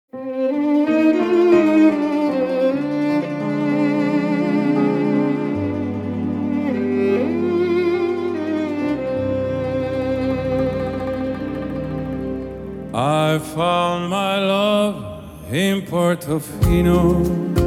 I found my love in Portofino,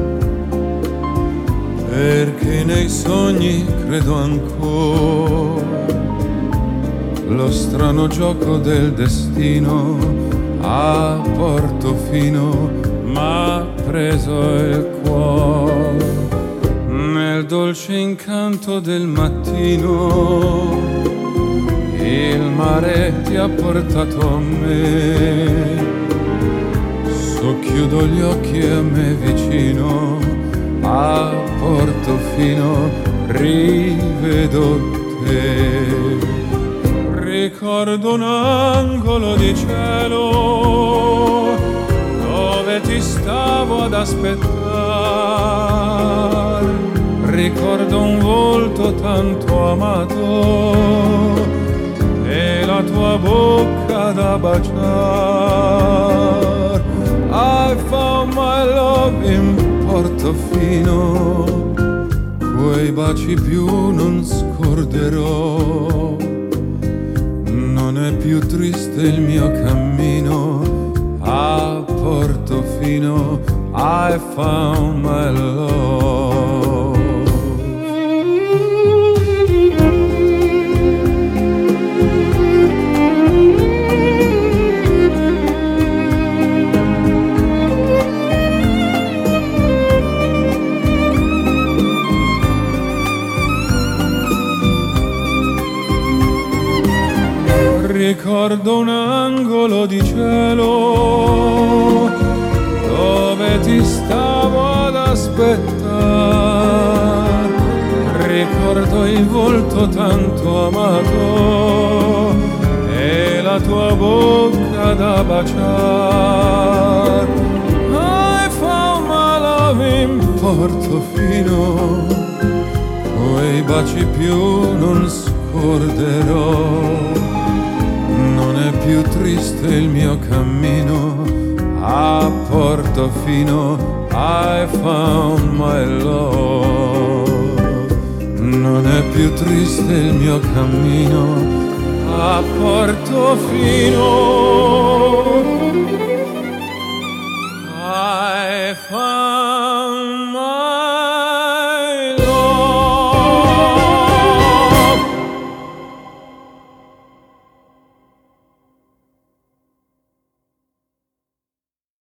perché nei sogni credo ancora. Lo strano gioco del destino a Portofino m'ha preso il cuore. Nel dolce incanto del mattino il mare ti ha portato a me. Socchiudo gli occhi e a me vicino a Portofino rivedo te. Ricordo un angolo di cielo dove ti stavo ad aspettare. Ricordo un volto tanto amato e la tua bocca da baciare. I found my love in Portofino, quei baci più non scorderò. Non è più triste il mio cammino a Portofino. I found my love. Ricordo un angolo di cielo dove ti stavo ad aspettare. Ricordo il volto tanto amato e la tua bocca da baciare. I found my love in Portofino, quei baci più non scorderò. Non è più triste il mio cammino a Portofino. I found my love. Non è più triste il mio cammino a Portofino.